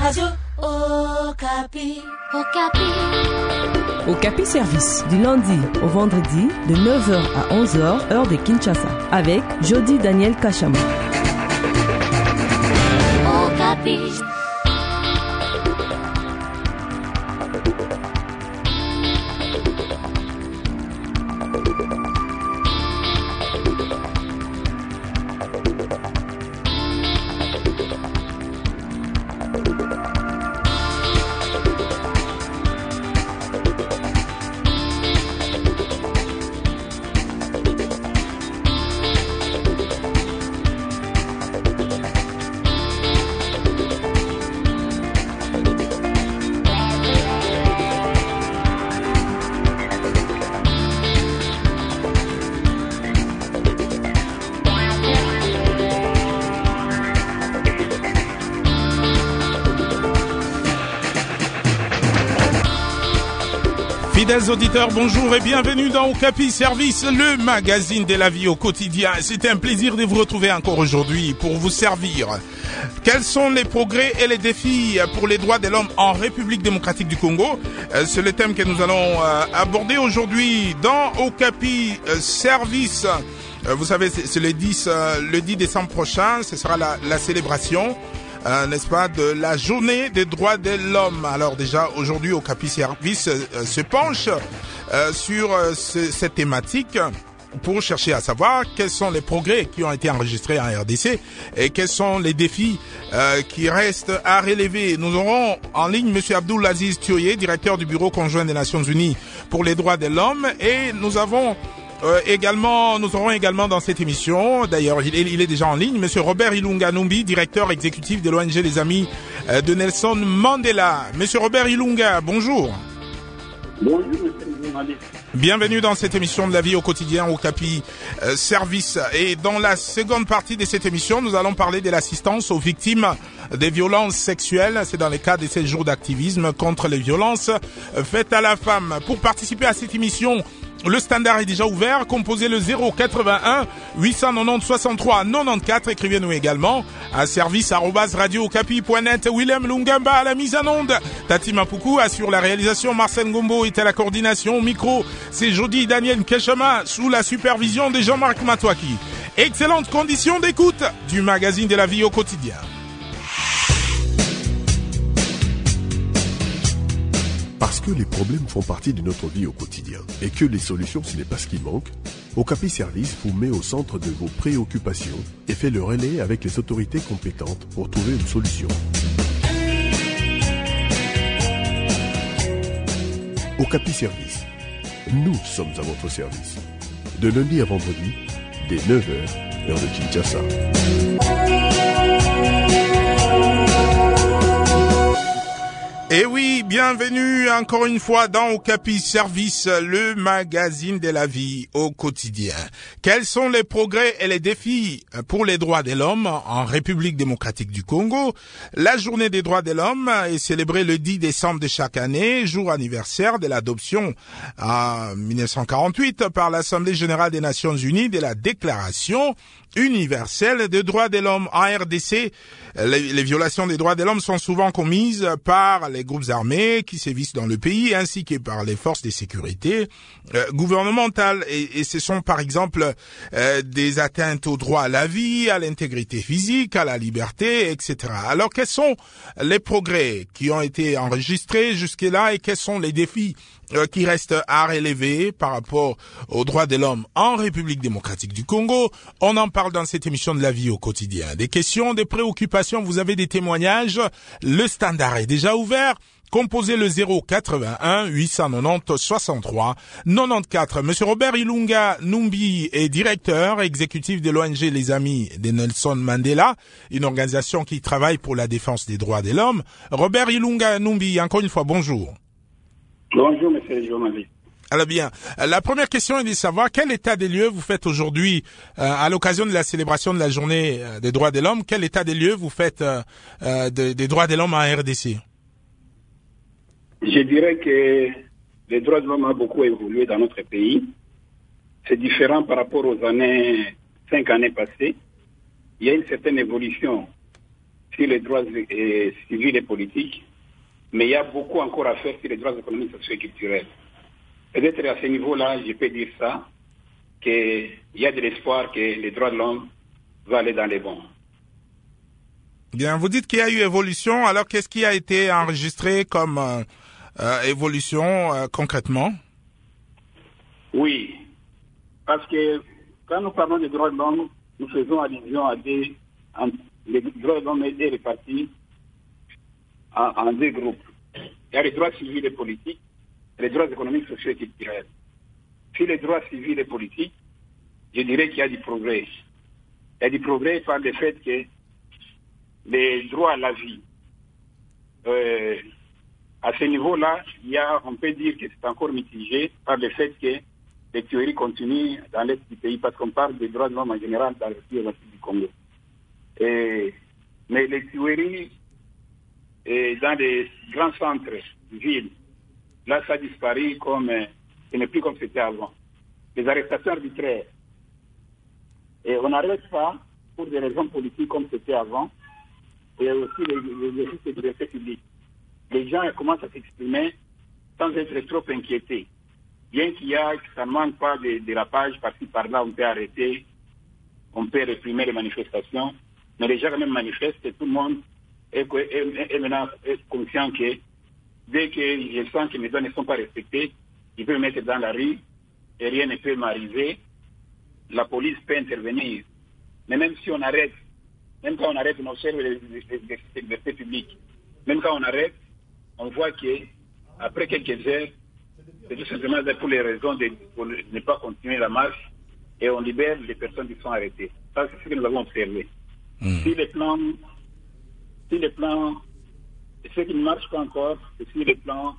Radio Okapi. Okapi Service, du lundi au vendredi, de 9h à 11h, heure de Kinshasa, avec Jody Daniel Kachama. Okapi. Fidèles auditeurs, bonjour et bienvenue dans Okapi Service, le magazine de la vie au quotidien. C'est un plaisir de vous retrouver encore aujourd'hui pour vous servir. Quels sont les progrès et les défis pour les droits de l'homme en République démocratique du Congo? C'est le thème que nous allons aborder aujourd'hui dans Okapi Service. Vous savez, c'est le 10 décembre prochain, ce sera la célébration. N'est-ce pas, de la journée des droits de l'homme. Alors déjà, aujourd'hui, Okapi Service se penche sur cette thématique pour chercher à savoir quels sont les progrès qui ont été enregistrés en RDC et quels sont les défis qui restent à relever. Nous aurons en ligne M. Abdoul Aziz Thioye, directeur du Bureau conjoint des Nations Unies pour les droits de l'homme, et nous aurons également dans cette émission, d'ailleurs il est déjà en ligne, Monsieur Robert Ilunga Numbi, directeur exécutif de l'ONG Les Amis de Nelson Mandela. Monsieur Robert Ilunga, bonjour. Bonjour, monsieur le journaliste. Bienvenue dans cette émission de la vie au quotidien Okapi Service. Et dans la seconde partie de cette émission, nous allons parler de l'assistance aux victimes des violences sexuelles. C'est dans le cadre de ces jours d'activisme contre les violences faites à la femme. Pour participer à cette émission, le standard est déjà ouvert. Composez le 081 890 63 94. Écrivez-nous également à service@radiookapi.net. Willem Lungamba à la mise en onde. Tati Mapuku assure la réalisation. Marcel Ngombo est à la coordination. Au micro, c'est Jody Daniel Kachama sous la supervision de Jean-Marc Matouaki. Excellentes conditions d'écoute du magazine de la vie au quotidien. Parce que les problèmes font partie de notre vie au quotidien et que les solutions, ce n'est pas ce qui manque, Okapi Service vous met au centre de vos préoccupations et fait le relais avec les autorités compétentes pour trouver une solution. Okapi Service, nous sommes à votre service. De lundi à vendredi, dès 9h, heure de Kinshasa. Et oui, bienvenue encore une fois dans Okapi Service, le magazine de la vie au quotidien. Quels sont les progrès et les défis pour les droits de l'homme en République démocratique du Congo? La journée des droits de l'homme est célébrée le 10 décembre de chaque année, jour anniversaire de l'adoption en 1948 par l'Assemblée générale des Nations unies de la Déclaration universelle des droits de l'homme. En RDC, les violations des droits de l'homme sont souvent commises par les groupes armés qui sévissent dans le pays, ainsi que par les forces de sécurité gouvernementales. Et ce sont par exemple des atteintes au droit à la vie, à l'intégrité physique, à la liberté, etc. Alors quels sont les progrès qui ont été enregistrés jusque-là et quels sont les défis qui restent à relever par rapport aux droits de l'homme en République démocratique du Congo? On en parle dans cette émission de la vie au quotidien. Des questions, des préoccupations, vous avez des témoignages. Le standard est déjà ouvert. Composez le 081 890 63 94. Monsieur Robert Ilunga Numbi est directeur exécutif de l'ONG Les Amis de Nelson Mandela, une organisation qui travaille pour la défense des droits de l'homme. Robert Ilunga Numbi, encore une fois, bonjour. Bonjour, monsieur le journaliste. Alors bien, la première question est de savoir quel état des lieux vous faites aujourd'hui à l'occasion de la célébration de la journée des droits de l'homme. Quel état des lieux vous faites des droits de l'homme en RDC? Je dirais que les droits de l'homme ont beaucoup évolué dans notre pays. C'est différent par rapport aux 5 années passées. Il y a une certaine évolution sur les droits civils et politiques, mais il y a beaucoup encore à faire sur les droits économiques, sociaux et culturels. Peut-être à ce niveau-là, je peux dire ça, qu'il y a de l'espoir que les droits de l'homme vont aller dans les bons. Bien, vous dites qu'il y a eu évolution, alors qu'est-ce qui a été enregistré comme évolution concrètement? Oui, parce que quand nous parlons des droits de l'homme, nous faisons allusion à les droits de l'homme étaient répartis en deux groupes. Il y a les droits civils et politiques, et les droits économiques, sociaux et culturels. Sur les droits civils et politiques, je dirais qu'il y a du progrès. Il y a du progrès par le fait que les droits à la vie, à ce niveau-là, on peut dire que c'est encore mitigé par le fait que les tueries continuent dans l'est du pays, parce qu'on parle des droits de l'homme en général dans le République du Congo. Mais les tueries dans les grands centres de ville, là, ça a disparu ce n'est plus comme c'était avant. Les arrestations arbitraires. Et on n'arrête pas pour des raisons politiques comme c'était avant, et aussi l'exercice de liberté publique. Les gens commencent à s'exprimer sans être trop inquiétés. Bien ça ne manque pas de dérapage par-ci par-là, on peut arrêter, on peut réprimer les manifestations, mais les gens quand même manifestent et tout le monde est maintenant conscient que dès que je sens que mes droits ne sont pas respectés, ils peuvent me mettre dans la rue et rien ne peut m'arriver. La police peut intervenir. Mais même si on arrête, même quand on arrête, on observe les libertés publiques. Même quand on arrête, on voit qu'après quelques heures, c'est tout simplement pour les raisons de ne pas continuer la marche et on libère les personnes qui sont arrêtées. Ça, c'est ce que nous avons observé. Si les plans, ce qui ne marche pas encore, c'est sur les plans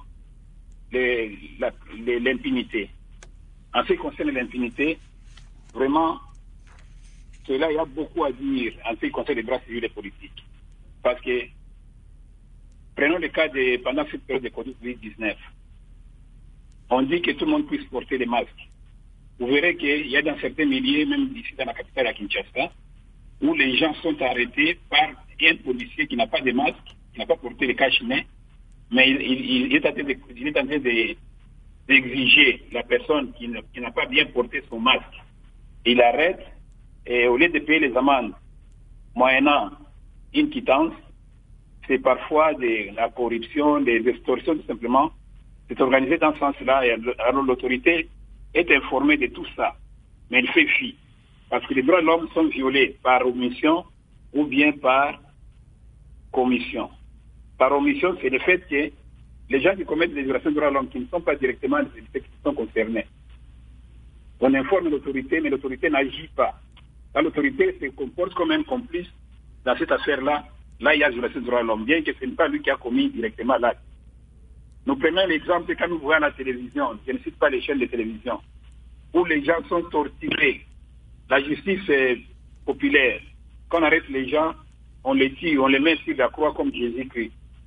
de l'impunité. En ce qui concerne l'impunité, vraiment, là, il y a beaucoup à dire en ce qui concerne les droits civils et politiques. Parce que, prenons le cas pendant cette période de Covid-19, on dit que tout le monde puisse porter des masques. Vous verrez qu'il y a dans certains milliers, même ici dans la capitale à Kinshasa, où les gens sont arrêtés par un policier qui n'a pas de masque, qui n'a pas porté le cache-nez, mais il est en train d'exiger la personne qui n'a pas bien porté son masque. Il arrête et au lieu de payer les amendes moyennant une quittance, c'est parfois de la corruption, des extorsions tout simplement. C'est organisé dans ce sens-là. Alors l'autorité est informée de tout ça, mais elle fait fi. Parce que les droits de l'homme sont violés par omission ou bien par commission. Par omission, c'est le fait que les gens qui commettent des violations des droits de l'homme, qui ne sont pas directement les qui sont concernés, on informe l'autorité, mais l'autorité n'agit pas. Là, l'autorité se comporte comme un complice dans cette affaire-là. Là, il y a violation des droits de l'homme, bien que ce n'est pas lui qui a commis directement l'acte. Nous prenons l'exemple quand nous voyons la télévision, je ne cite pas les chaînes de télévision, où les gens sont torturés. La justice populaire, quand on arrête les gens, on les tue, on les met sur la croix comme Jésus-Christ.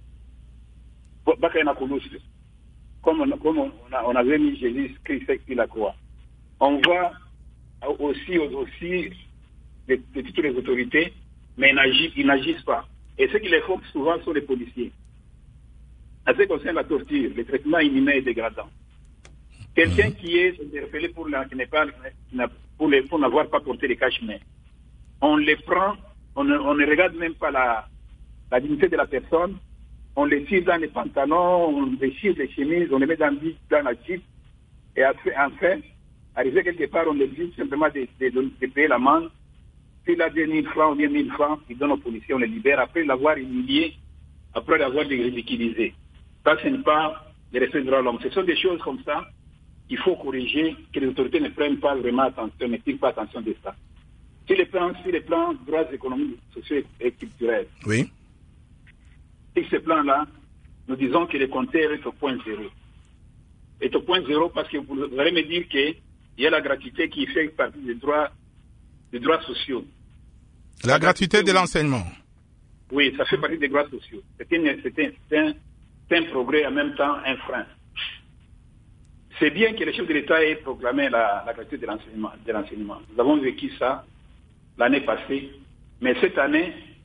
Comme on avait mis Jésus-Christ sur la croix. On voit aussi de toutes les autorités, mais ils n'agissent pas. Et ce qui les font souvent sont les policiers. En ce qui concerne la torture, le traitement inhumain et dégradant. Quelqu'un qui est interpellé pour n'avoir pas porté les cache-nez, on les prend, on ne regarde même pas la dignité de la personne, on les tire dans les pantalons, on déchire les chemises, on les met dans la jeep, et enfin, arrivé quelque part, on les dit simplement de payer l'amende. S'il a 2 000 francs ou bien 1 000 francs, il donne aux policiers, on les libère, après l'avoir humilié, après l'avoir ridiculisé. Ça, ce n'est pas le respect des droits de l'homme. Ce sont des choses comme ça qu'il faut corriger, que les autorités ne prennent pas vraiment attention, ne tirent pas attention de ça. Sur les plans droits économiques, sociaux et culturels. Oui. Sur ce plan-là, nous disons que le compteur est au point zéro. Est au point zéro parce que vous allez me dire qu'il y a la gratuité qui fait partie des droits sociaux. La gratuité de l'enseignement. Oui, ça fait partie des droits sociaux. C'est un progrès en même temps un frein. C'est bien que le chef de l'État ait proclamé la gratuité de l'enseignement. Nous avons vécu ça l'année passée, mais cette année,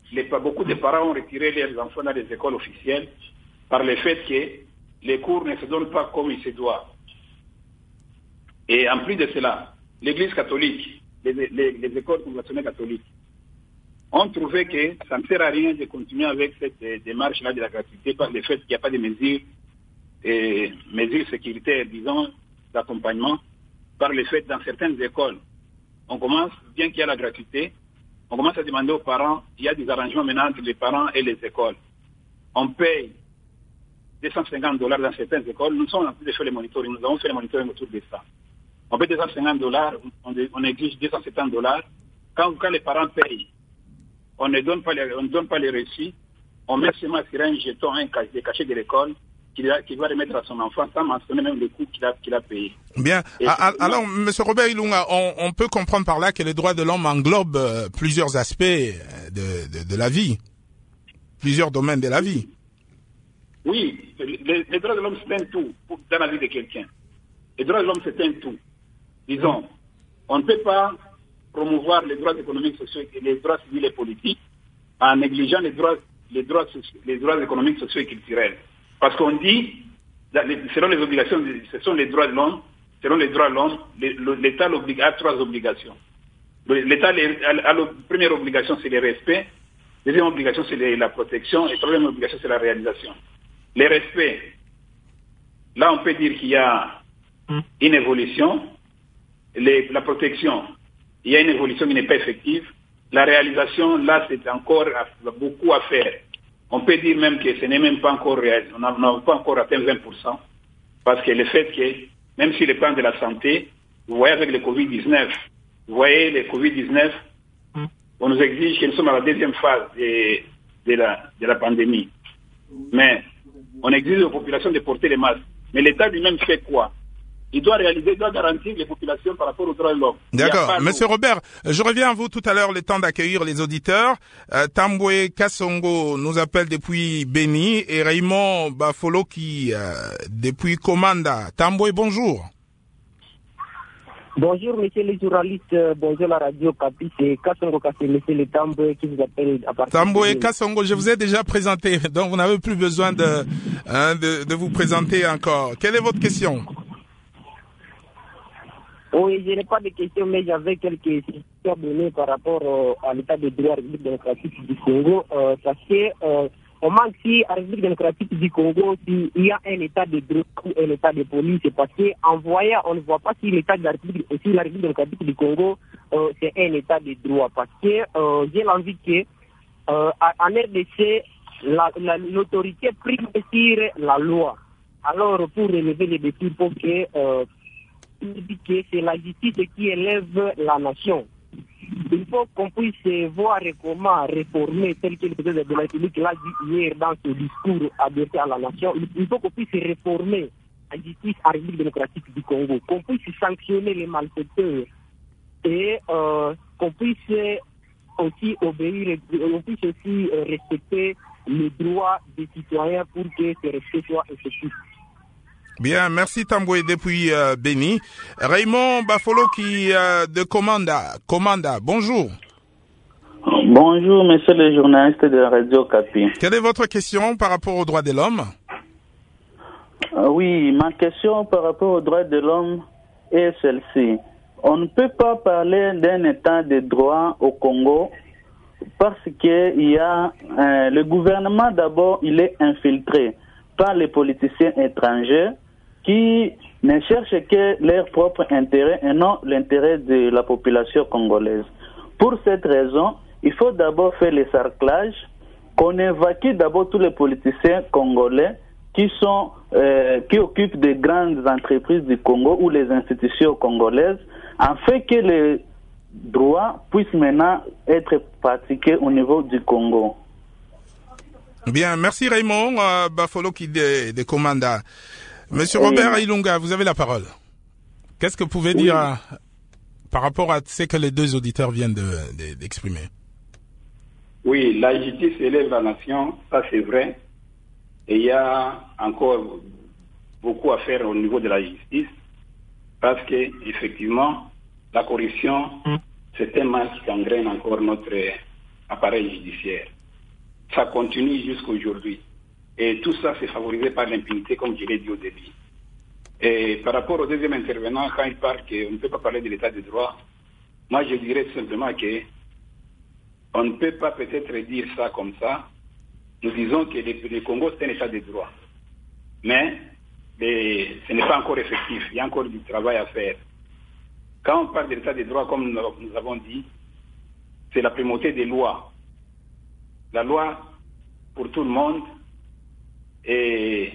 beaucoup de parents ont retiré leurs enfants dans les écoles officielles par le fait que les cours ne se donnent pas comme il se doit. Et en plus de cela, l'Église catholique, les écoles conventionnelles catholiques, ont trouvé que ça ne sert à rien de continuer avec cette démarche-là de la gratuité par le fait qu'il n'y a pas de mesures sécuritaires, disons, d'accompagnement, par le fait dans certaines écoles. On commence, bien qu'il y ait la gratuité, on commence à demander aux parents, il y a des arrangements maintenant entre les parents et les écoles. On paye $250 dans certaines écoles. Nous sommes en train de faire le monitoring. Nous avons fait le monitoring autour de ça. On paye $250, on exige $270. Quand les parents payent, on ne donne pas les reçus. On met seulement sur un jeton, des cachets de l'école qu'il va remettre à son enfant sans mentionner même le coût qu'il a payé. Bien. Alors, M. Robert Ilunga, on peut comprendre par là que les droits de l'homme englobent plusieurs aspects de la vie, plusieurs domaines de la vie. Oui, les droits de l'homme, c'est un tout dans la vie de quelqu'un. Les droits de l'homme, c'est un tout. Disons, on ne peut pas promouvoir les droits économiques, sociaux et les droits civils et politiques en négligeant les droits économiques, sociaux et culturels. Parce qu'on dit, selon les obligations, ce sont les droits de l'homme, selon les droits de l'homme, l'État a 3 obligations. L'État, la première obligation, c'est le respect. Deuxième obligation, c'est la protection. Et troisième obligation, c'est la réalisation. Le respect, là, on peut dire qu'il y a une évolution. La protection, il y a une évolution qui n'est pas effective. La réalisation, là, c'est encore beaucoup à faire. On peut dire même que ce n'est même pas encore réalisé. On n'a pas encore atteint 20%. Parce que le fait que, même sur le plan de la santé, vous voyez avec le Covid-19, on nous exige que nous sommes à la deuxième phase de la pandémie. Mais on exige aux populations de porter les masques. Mais l'État lui-même fait quoi? Il doit garantir les populations par rapport aux droits de l'homme. D'accord. Monsieur Robert, je reviens à vous tout à l'heure, le temps d'accueillir les auditeurs. Tambwe Kassongo nous appelle depuis Beni et Raymond Bafolo qui depuis Komanda. Tambwe, bonjour. Bonjour, monsieur les journalistes. Bonjour la radio Capi. C'est Kassongo Kassé, monsieur le Tambwe qui vous appelle à partir Tambwe Kassongo, je vous ai déjà présenté, donc vous n'avez plus besoin de vous présenter encore. Quelle est votre question? Oui, je n'ai pas de questions, mais j'avais quelques questions données par rapport à l'état de droit République démocratique du Congo. Parce que on manque si à la République démocratique du Congo, s'il y a un état de droit ou un état de police, c'est parce qu'en voyant, on ne voit pas si l'état de la République démocratique du Congo, c'est un état de droit. Parce que j'ai l'envie que en RDC, l'autorité prime sur la loi. Alors, pour relever les défis, pour que c'est la justice qui élève la nation. Il faut qu'on puisse voir comment réformer tel que le président de la République l'a dit hier dans ce discours adressé à la nation. Il faut qu'on puisse réformer la justice à la République démocratique du Congo, qu'on puisse sanctionner les malfaiteurs et qu'on puisse aussi obéir, on puisse aussi respecter les droits des citoyens pour que ce respect soit effectif. Bien, merci Tambwe depuis Beni. Raymond Bafolo qui de Komanda, bonjour. Bonjour, monsieur le journaliste de la radio Capi. Quelle est votre question par rapport aux droits de l'homme? Oui, ma question par rapport aux droits de l'homme est celle-ci. On ne peut pas parler d'un état de droit au Congo parce que il y a le gouvernement d'abord, il est infiltré par les politiciens étrangers qui ne cherchent que leur propre intérêt et non l'intérêt de la population congolaise. Pour cette raison, il faut d'abord faire le cerclage, qu'on évacue d'abord tous les politiciens congolais qui occupent de grandes entreprises du Congo ou les institutions congolaises, afin que les droits puissent maintenant être pratiqués au niveau du Congo. Bien, merci Raymond Bafolo qui de Komanda. Monsieur Robert Ilunga, vous avez la parole. Qu'est-ce que vous pouvez dire par rapport à ce que les deux auditeurs viennent d'exprimer? Oui, la justice élève la nation, ça c'est vrai. Et il y a encore beaucoup à faire au niveau de la justice parce que effectivement, la corruption, c'est un mal qui gangrène encore notre appareil judiciaire. ça continue jusqu'à aujourd'hui. Et tout ça, c'est favorisé par l'impunité, comme je l'ai dit au début. Et par rapport au deuxième intervenant, quand il parle qu'on ne peut pas parler de l'état de droit, moi je dirais simplement que on ne peut pas peut-être dire ça comme ça. Nous disons que le Congo, c'est un état de droit. Mais ce n'est pas encore effectif. Il y a encore du travail à faire. Quand on parle de l'état de droit, comme nous avons dit, c'est la primauté des lois. La loi pour tout le monde, et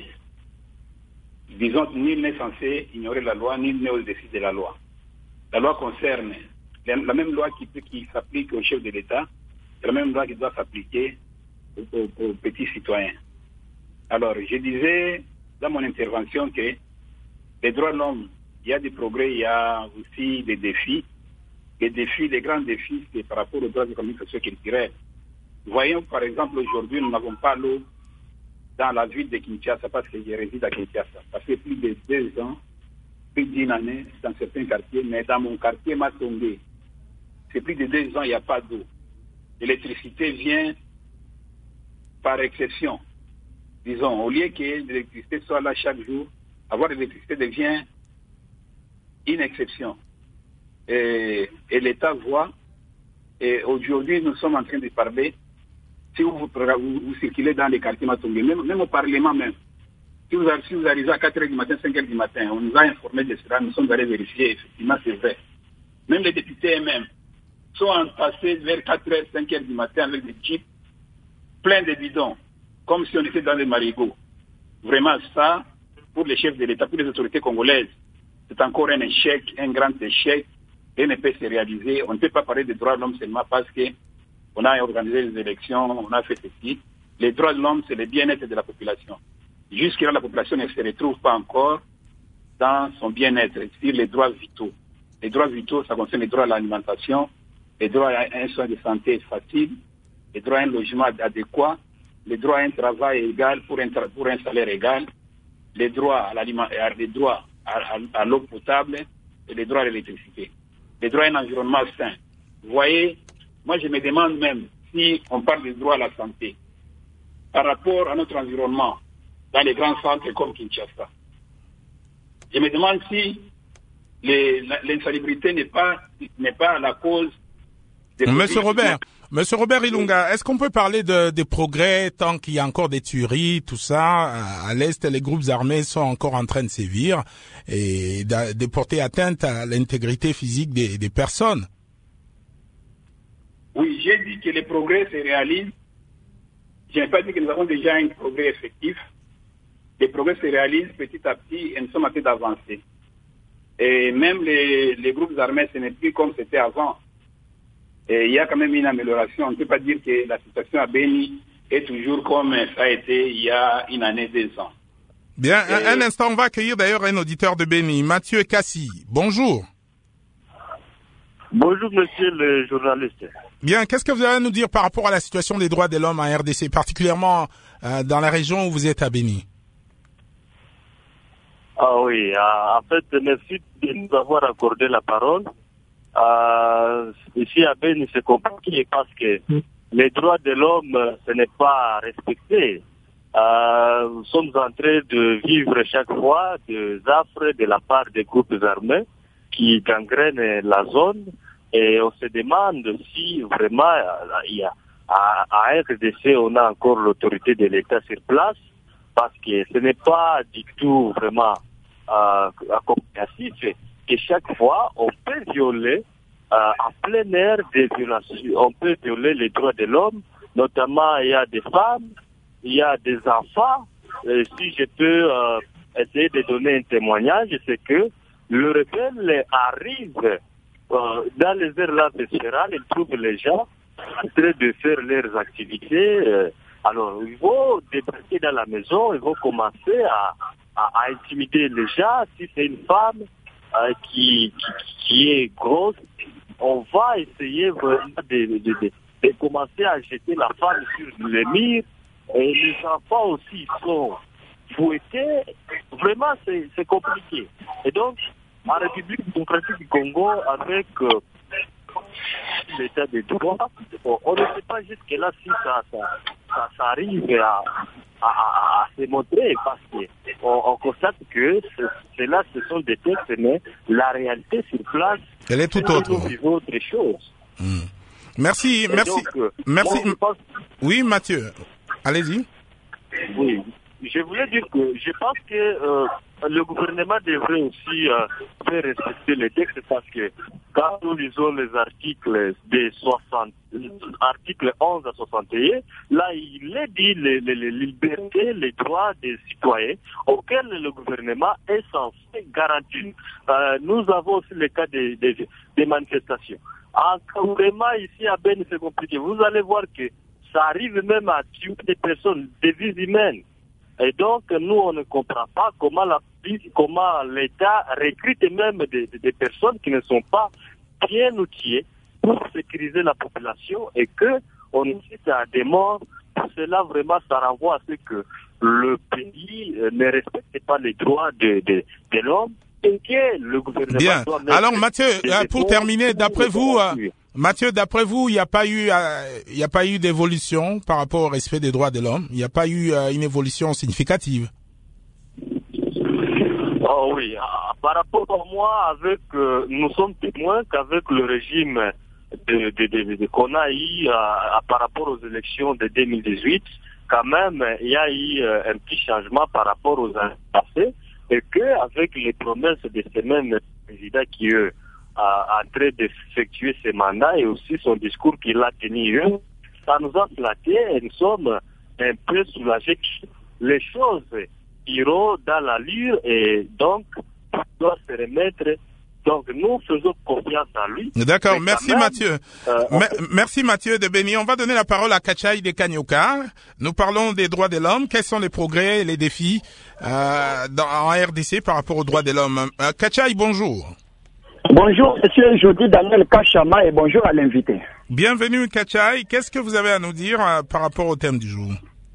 disons, nul n'est censé ignorer la loi, nul n'est au-dessus de la loi. La loi concerne la même loi qui s'applique au chef de l'État, c'est la même loi qui doit s'appliquer aux petits citoyens. Alors, je disais dans mon intervention que les droits de l'homme, il y a des progrès, il y a aussi des défis. Les grands défis, c'est par rapport aux droits économiques, sociaux et culturels. Voyons, par exemple, aujourd'hui, nous n'avons pas l'eau dans la ville de Kinshasa parce que je réside à Kinshasa. Ça fait plus de 2 ans, plus d'1 année dans certains quartiers, mais dans mon quartier Matongé, c'est plus de 2 ans, il n'y a pas d'eau. L'électricité vient par exception. Disons, au lieu que l'électricité soit là chaque jour, avoir de l'électricité devient une exception. Et l'État voit, et aujourd'hui nous sommes en train de parler, si vous circulez dans les quartiers Matongé, même au Parlement même, si vous arrivez à 4h du matin, 5h du matin, on nous a informé de cela, nous sommes allés vérifier, effectivement c'est vrai. Même les députés eux-mêmes sont entassés vers 4h, 5h du matin avec des jeeps pleins de bidons, comme si on était dans des marigots. Vraiment ça, pour les chefs de l'État, pour les autorités congolaises, c'est encore un échec, un grand échec, et ne peut se réaliser. On ne peut pas parler des droits de l'homme seulement parce qu'on a organisé les élections, on a fait ceci. Les droits de l'homme, c'est le bien-être de la population. Jusqu'à là, la population ne se retrouve pas encore dans son bien-être, c'est-à-dire les droits vitaux. Les droits vitaux, ça concerne les droits à l'alimentation, les droits à un soin de santé facile, les droits à un logement adéquat, les droits à un travail égal pour un salaire égal, les droits à l'eau potable et les droits à l'électricité. Les droits à un environnement sain. Vous voyez, moi je me demande même si on parle des droits à la santé par rapport à notre environnement dans les grands centres comme Kinshasa. Je me demande si l'insalubrité n'est pas la cause des Monsieur Robert Ilunga, est-ce qu'on peut parler des progrès tant qu'il y a encore des tueries, tout ça, à l'Est, les groupes armés sont encore en train de sévir et de porter atteinte à l'intégrité physique des personnes? Oui, j'ai dit que les progrès se réalisent. Je n'ai pas dit que nous avons déjà un progrès effectif. Les progrès se réalisent petit à petit et nous sommes en train d'avancer. Et même les groupes armés, ce n'est plus comme c'était avant. Et il y a quand même une amélioration. On ne peut pas dire que la situation à Beni est toujours comme ça a été il y a 1 année, 2 ans. Bien, un instant, on va accueillir d'ailleurs un auditeur de Beni, Mathieu Kassi. Bonjour. Bonjour monsieur le journaliste. Bien, qu'est-ce que vous allez nous dire par rapport à la situation des droits de l'homme en RDC, particulièrement dans la région où vous êtes à Beni? Ah oui, en fait, merci de nous avoir accordé la parole. Ici à Beni, c'est compliqué parce que les droits de l'homme, ce n'est pas respecté. Nous sommes en train de vivre chaque fois des affres de la part des groupes armés qui gangrènent la zone et on se demande si vraiment il y a, à RDC on a encore l'autorité de l'État sur place parce que ce n'est pas du tout vraiment compréhensif et chaque fois on peut violer en plein air des violations, on peut violer les droits de l'homme, notamment il y a des femmes, il y a des enfants. Si je peux essayer de donner un témoignage, c'est que le rebelle arrive dans les aires là spéciales, il trouve les gens en train de faire leurs activités. Alors, ils vont débarquer dans la maison, ils vont commencer à intimider les gens. Si c'est une femme qui est grosse, on va essayer vraiment de commencer à jeter la femme sur les murs. Et les enfants aussi sont fouettés. Vraiment, c'est compliqué. Et donc, en République démocratique du Congo, avec l'état des droits. On ne sait pas jusque-là si ça arrive à se montrer, parce qu'on constate que cela, ce sont des textes, mais la réalité sur place, elle est tout autre. Nous vivons autre chose. Merci. Moi, oui, Mathieu, allez-y. Oui, je voulais dire que je pense que le gouvernement devrait aussi faire respecter les textes, parce que quand nous lisons les articles articles 11 à 61, là il est dit les libertés, les droits des citoyens auxquels le gouvernement est censé garantir. Nous avons aussi le cas des manifestations. Vraiment ici à Ben c'est compliqué. Vous allez voir que ça arrive même à tuer des personnes, des vies humaines. Et donc, nous, on ne comprend pas comment l'État recrute même des personnes qui ne sont pas bien outillées pour sécuriser la population, et qu'on incite à des morts. Pour cela, vraiment, ça renvoie à ce que le pays ne respecte pas les droits de l'homme, et que le gouvernement doit mettre... Alors, Mathieu, pour terminer, d'après vous... Mathieu, d'après vous, il n'y a pas eu d'évolution par rapport au respect des droits de l'homme. Il n'y a pas eu une évolution significative. Oh oui, par rapport à moi, nous sommes témoins qu'avec le régime qu'on a eu par rapport aux élections de 2018, quand même, il y a eu un petit changement par rapport aux années passées, et qu'avec les promesses de ces mêmes présidents qui en train d'effectuer ses mandats, et aussi son discours qu'il a tenu, ça nous a flattés, et nous sommes un peu soulagés que les choses iront dans l'allure, et donc tout doit se remettre. Donc nous faisons confiance à lui. D'accord, merci Mathieu. Merci Mathieu de Béni. On va donner la parole à Kachai de Kanyokar. Nous parlons des droits de l'homme. Quels sont les progrès et les défis en RDC par rapport aux droits de l'homme? Kachai, bonjour. Bonjour, monsieur Jody Daniel Kachama, et bonjour à l'invité. Bienvenue, Kachai. Qu'est-ce que vous avez à nous dire par rapport au thème du jour?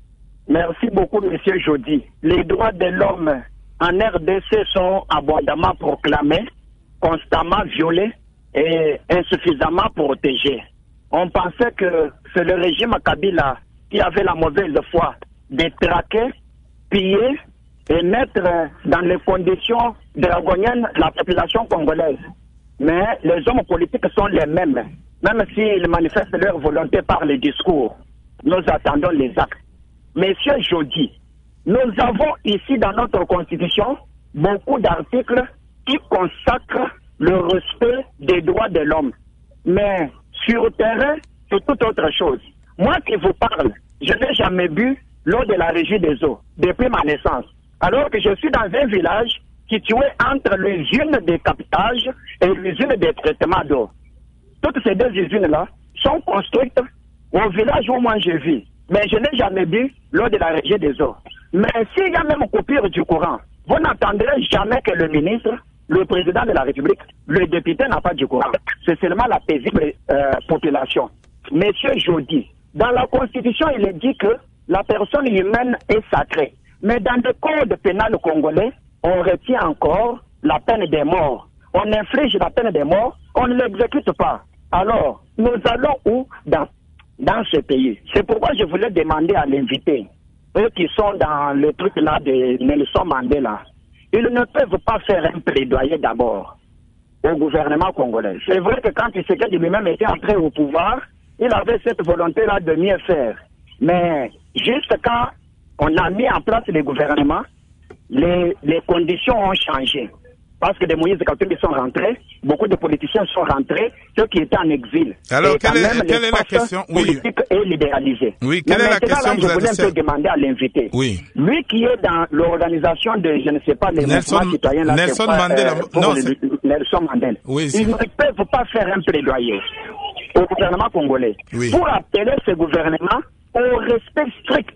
Merci beaucoup, monsieur Jody. Les droits de l'homme en RDC sont abondamment proclamés, constamment violés et insuffisamment protégés. On pensait que c'est le régime Kabila qui avait la mauvaise foi de traquer, piller et mettre dans les conditions draconiennes la population congolaise. Mais les hommes politiques sont les mêmes. Même s'ils manifestent leur volonté par les discours, nous attendons les actes. Monsieur Jody, nous avons ici dans notre constitution beaucoup d'articles qui consacrent le respect des droits de l'homme. Mais sur le terrain, c'est toute autre chose. Moi qui vous parle, je n'ai jamais bu l'eau de la régie des eaux depuis ma naissance. Alors que je suis dans un village situé entre l'usine de captage et l'usine de traitement d'eau. Toutes ces deux usines-là sont construites au village où moi je vis. Mais je n'ai jamais bu l'eau de la régie des eaux. Mais s'il y a même coupure du courant, vous n'entendrez jamais que le ministre, le président de la République, le député n'a pas du courant. C'est seulement la paisible population. Monsieur Jody, dans la Constitution, il est dit que la personne humaine est sacrée. Mais dans le code pénal congolais, on retient encore la peine des morts. On inflige la peine des morts, on ne l'exécute pas. Alors, nous allons où dans ce pays? C'est pourquoi je voulais demander à l'invité, eux qui sont dans le truc là de Nelson Mandela, ils ne peuvent pas faire un plaidoyer d'abord au gouvernement congolais. C'est vrai que quand Tshisekedi lui-même était entré au pouvoir, il avait cette volonté-là de mieux faire. Mais juste quand on a mis en place les gouvernements, les conditions ont changé. Parce que des Moïse Katumbi sont rentrés, beaucoup de politiciens sont rentrés, ceux qui étaient en exil. Alors, quelle est la question? Politique est libéralisée. Oui, quelle est la question? Je voulais un peu demander à l'invité. Oui. Lui qui est dans l'organisation de, je ne sais pas, les mouvements citoyens là. Nelson Mandela. Nelson Mandela. Oui, ils ne peuvent pas faire un plaidoyer au gouvernement congolais. Oui. Pour appeler ce gouvernement au respect strict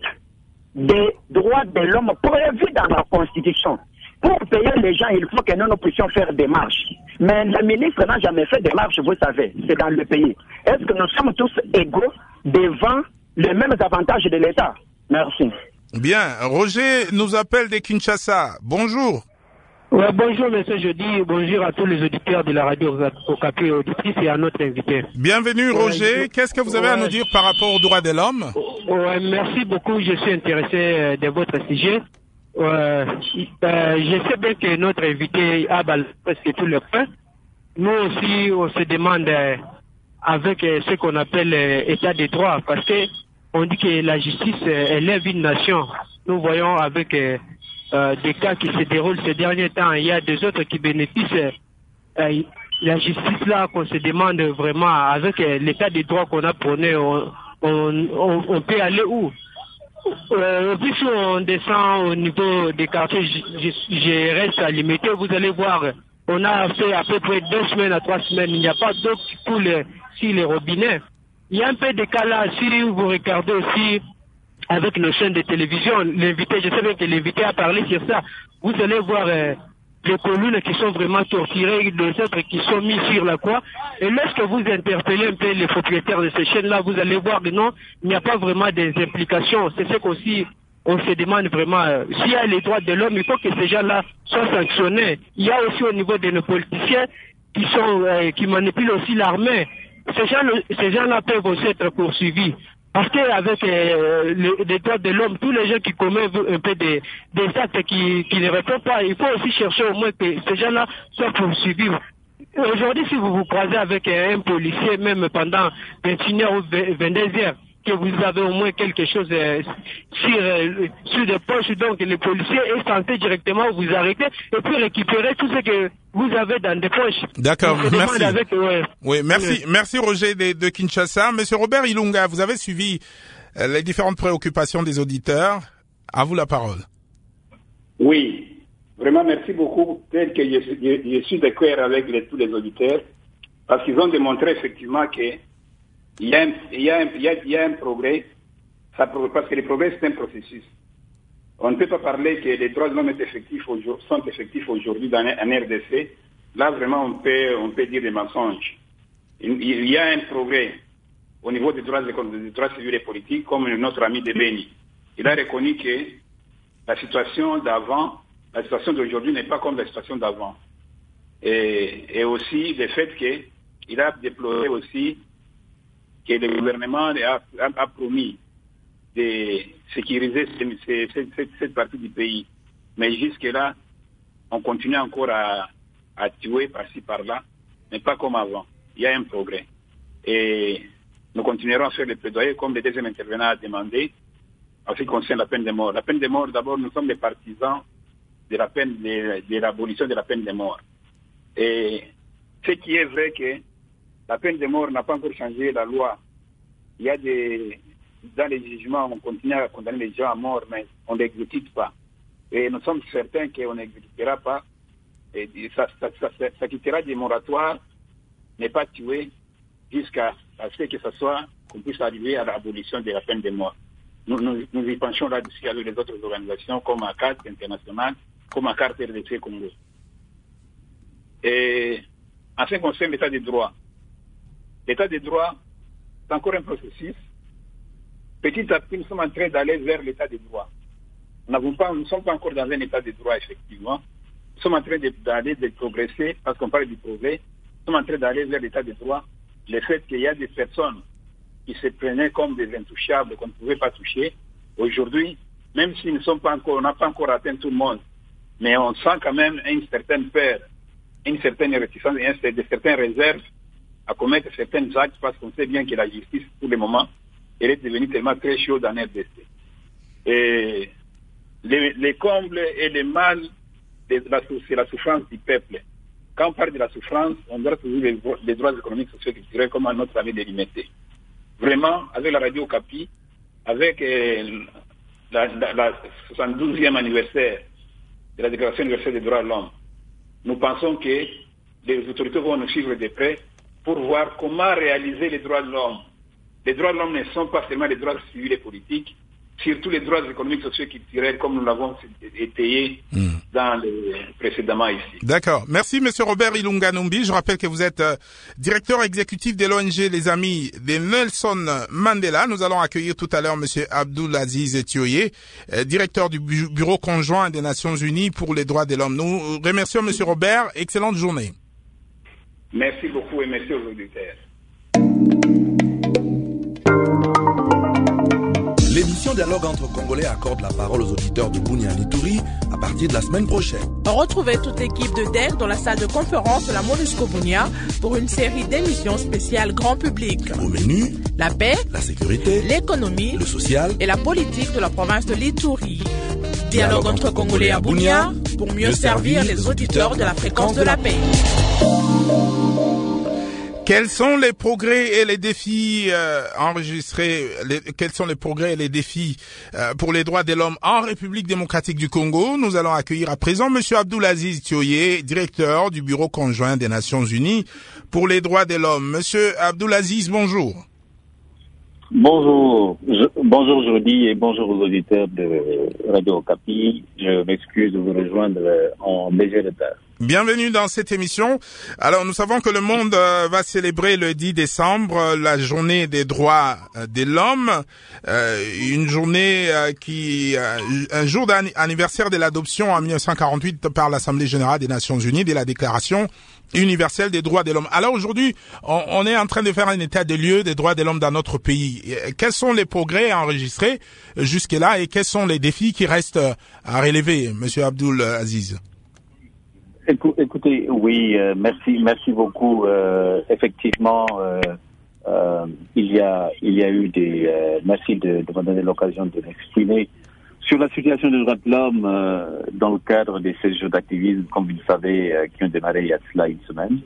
des droits de l'homme prévus dans la Constitution. Pour payer les gens, il faut que nous puissions faire des marches. Mais le ministre n'a jamais fait des marches, vous savez, c'est dans le pays. Est-ce que nous sommes tous égaux devant les mêmes avantages de l'État? Merci. Bien, Roger nous appelle de Kinshasa. Bonjour. Ouais, bonjour, monsieur Jeudi. Bonjour à tous les auditeurs de la radio Okapi, auditrice et à notre invité. Bienvenue, Roger. Qu'est-ce que vous avez à nous dire par rapport aux droits de l'homme? Ouais, merci beaucoup. Je suis intéressé de votre sujet. Je sais bien que notre invité a balayé presque tout le point. Nous aussi, on se demande avec ce qu'on appelle état de droit, parce que on dit que la justice élève une nation. Nous voyons avec des cas qui se déroulent ces derniers temps, il y a des autres qui bénéficient. La justice là, qu'on se demande vraiment avec l'état de droit qu'on a prôné, on peut aller où? Puis on descend au niveau des quartiers, je reste à limiter, vous allez voir, on a fait à peu près 2 semaines à 3 semaines, il n'y a pas d'eau qui coule sur les robinets. Il y a un peu de cas là, si vous regardez aussi avec nos chaînes de télévision, l'invité, je sais bien que l'invité a parlé sur ça, vous allez voir des communes qui sont vraiment torturées, des autres qui sont mis sur la croix. Et lorsque vous interpellez un peu les propriétaires de ces chaînes-là, vous allez voir que non, il n'y a pas vraiment des implications. C'est ce qu'aussi on se demande vraiment. S'il y a les droits de l'homme, il faut que ces gens-là soient sanctionnés. Il y a aussi au niveau de nos politiciens qui manipulent aussi l'armée. Ces gens-là peuvent aussi être poursuivis. Parce qu'avec les droits de l'homme, tous les gens qui commettent un peu des actes qui ne répondent pas, il faut aussi chercher au moins que ces gens-là soient poursuivis. Aujourd'hui, si vous vous croisez avec un policier, même pendant 21h ou 22h, que vous avez au moins quelque chose sur des poches, donc le policier est censé directement vous arrêter et puis récupérer tout ce que vous avez dans des poches. D'accord, merci. Oui, merci, merci Roger de Kinshasa. Monsieur Robert Ilunga, vous avez suivi les différentes préoccupations des auditeurs. À vous la parole. Oui, vraiment merci beaucoup. Tel que je suis d'accord avec tous les auditeurs, parce qu'ils ont démontré effectivement que il y a un progrès, parce que le progrès c'est un processus. On ne peut pas parler que les droits de l'homme sont effectifs aujourd'hui en RDC. Là vraiment on peut dire des mensonges. Il y a un progrès au niveau des droits civils et politiques, comme notre ami Debeni. Il a reconnu que la situation d'aujourd'hui n'est pas comme la situation d'avant. Et aussi le fait qu'il a déploré aussi que le gouvernement a promis de sécuriser cette partie du pays. Mais jusque-là, on continue encore à tuer par-ci, par-là, mais pas comme avant. Il y a un progrès. Et nous continuerons à faire le plaidoyer, comme le deuxième intervenant a demandé, en ce qui concerne la peine de mort. La peine de mort, d'abord, nous sommes des partisans de l'abolition de la peine de mort. Et ce qui est vrai que la peine de mort n'a pas encore changé la loi. Il y a dans les jugements, on continue à condamner les gens à mort, mais on ne l'exécute pas. Et nous sommes certains qu'on n'exécutera pas. Et ça quittera des moratoires, n'est pas tué, jusqu'à ce que qu'on puisse arriver à l'abolition de la peine de mort. Nous y penchons là-dessus avec les autres organisations, comme ACAT international, comme ACAT RDC Congo. Et en ce qui concerne l'état des droits, c'est encore un processus. Petit à petit, nous sommes en train d'aller vers l'état des droits. Nous ne sommes pas encore dans un état de droit, effectivement. Nous sommes en train de progresser, parce qu'on parle du progrès. Nous sommes en train d'aller vers l'état des droits. Le fait qu'il y a des personnes qui se prenaient comme des intouchables, qu'on ne pouvait pas toucher. Aujourd'hui, même si on n'a pas encore atteint tout le monde, mais on sent quand même une certaine peur, une certaine réticence et certaines réserves à commettre certains actes, parce qu'on sait bien que la justice, pour le moment, elle est devenue tellement très chaude en RDC. Et les combles et les mal, c'est la souffrance du peuple. Quand on parle de la souffrance, on doit toujours les droits économiques, sociaux et culturels, comme notre ami délimité. Vraiment, avec la radio Okapi, avec la 72e anniversaire de la Déclaration universelle des droits de l'homme, nous pensons que les autorités vont nous suivre de près pour voir comment réaliser les droits de l'homme. Les droits de l'homme ne sont pas seulement les droits civils et politiques, surtout les droits économiques, sociaux et culturels, comme nous l'avons étayé précédemment ici. D'accord. Merci, Monsieur Robert Ilunga Numbi. Je rappelle que vous êtes directeur exécutif de l'ONG Les Amis de Nelson Mandela. Nous allons accueillir tout à l'heure Monsieur Abdulaziz Thioye, directeur du Bureau conjoint des Nations Unies pour les droits de l'homme. Nous remercions Monsieur Robert. Excellente journée. Merci beaucoup et merci aux auditeurs. L'émission Dialogue entre Congolais accorde la parole aux auditeurs de Bunia Ituri à partir de la semaine prochaine. Retrouvez toute l'équipe de DER dans la salle de conférence de la MONUSCO Bunia pour une série d'émissions spéciales grand public. Au menu, la paix, la sécurité, l'économie, le social et la politique de la province de l'Ituri. Dialogue entre Congolais à Bunia pour mieux servir les auditeurs de la fréquence de la paix. Quels sont les progrès et les défis enregistrés quels sont les progrès et les défis pour les droits de l'homme en République démocratique du Congo? Nous allons accueillir à présent Monsieur Abdulaziz Thioye, directeur du Bureau conjoint des Nations Unies pour les droits de l'homme. Monsieur Abdulaziz, bonjour. Bonjour Jody et bonjour aux auditeurs de Radio Okapi. Je m'excuse de vous rejoindre en léger retard. Bienvenue dans cette émission. Alors, nous savons que le monde va célébrer le 10 décembre la journée des droits de l'homme, une journée un jour d'anniversaire de l'adoption en 1948 par l'Assemblée générale des Nations Unies de la Déclaration universelle des droits de l'homme. Alors aujourd'hui, on est en train de faire un état des lieux des droits de l'homme dans notre pays. Quels sont les progrès enregistrés jusque-là et quels sont les défis qui restent à relever, Monsieur Abdulaziz? Écoutez, oui, merci beaucoup. Effectivement, il y a eu merci de me donner l'occasion de m'exprimer sur la situation des droits de l'homme dans le cadre de ces jours d'activisme, comme vous le savez, qui ont démarré il y a cela une semaine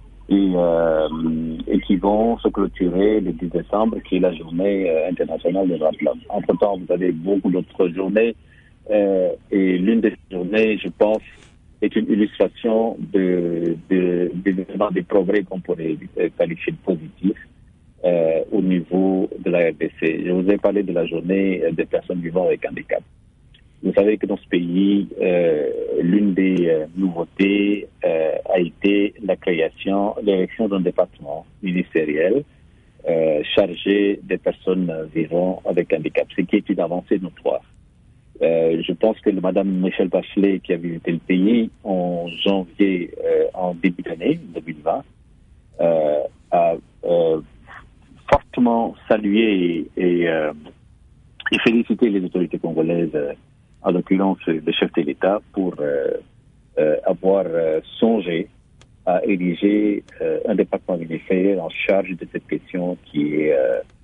et qui vont se clôturer le 10 décembre, qui est la journée internationale des droits de l'homme. Entre-temps, vous avez beaucoup d'autres journées et l'une de ces journées, je pense, est une illustration des progrès qu'on pourrait qualifier de positifs au niveau de la RDC. Je vous ai parlé de la journée des personnes vivant avec handicap. Vous savez que dans ce pays, l'une des nouveautés a été l'érection d'un département ministériel chargé des personnes vivant avec handicap, ce qui est une avancée notoire. Je pense que Madame Michelle Bachelet, qui a visité le pays en janvier, en début d'année 2020, a fortement salué et félicité les autorités congolaises, en l'occurrence le chef de l'État, pour avoir songé à ériger un département ministériel en charge de cette question qui est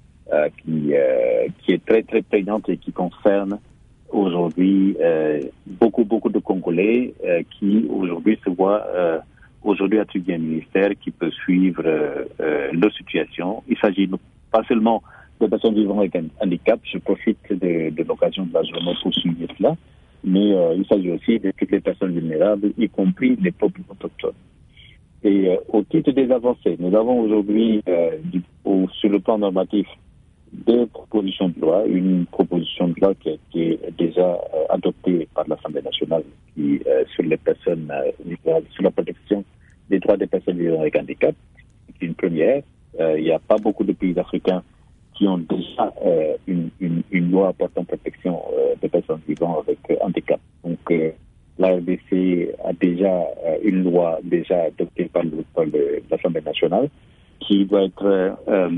très très prégnante et qui concerne aujourd'hui beaucoup de Congolais qui aujourd'hui se voient aujourd'hui attribuer un ministère qui peut suivre leur situation. Il s'agit pas seulement de personnes vivant avec un handicap, je profite de l'occasion de la journée pour souligner cela, mais il s'agit aussi de toutes les personnes vulnérables, y compris les peuples autochtones. Et au titre des avancées, nous avons aujourd'hui sur le plan normatif deux propositions de loi. Une proposition de loi qui a été déjà adoptée par l'Assemblée nationale sur les personnes sur la protection des droits des personnes vivant avec handicap. C'est une première. Il n'y a pas beaucoup de pays africains qui ont déjà une loi portant protection des personnes vivant avec handicap. Donc la RDC a déjà une loi déjà adoptée par l'Assemblée nationale qui doit être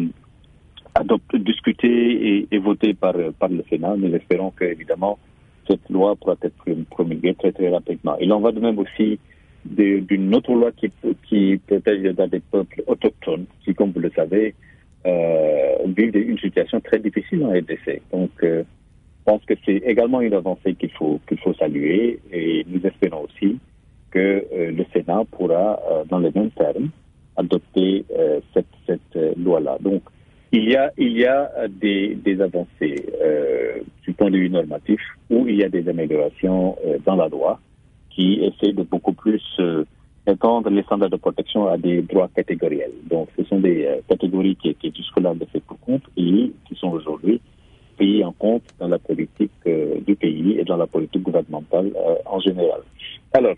discutée et votée par le Sénat. Nous espérons que, évidemment, cette loi pourra être promulguée très très rapidement. Il en va de même aussi d'une autre loi qui protège les droits des peuples autochtones, qui, comme vous le savez, vivent une situation très difficile en RDC. Donc, je pense que c'est également une avancée qu'il faut saluer, et nous espérons aussi que le Sénat pourra, dans les mêmes termes, adopter cette loi-là. Donc, il y a des avancées du point de vue normatif, où il y a des améliorations dans la loi qui essaient de beaucoup plus étendre les standards de protection à des droits catégoriels. Donc, ce sont des catégories qui étaient jusque-là laissées pour compte et qui sont aujourd'hui pris en compte dans la politique du pays et dans la politique gouvernementale en général. Alors,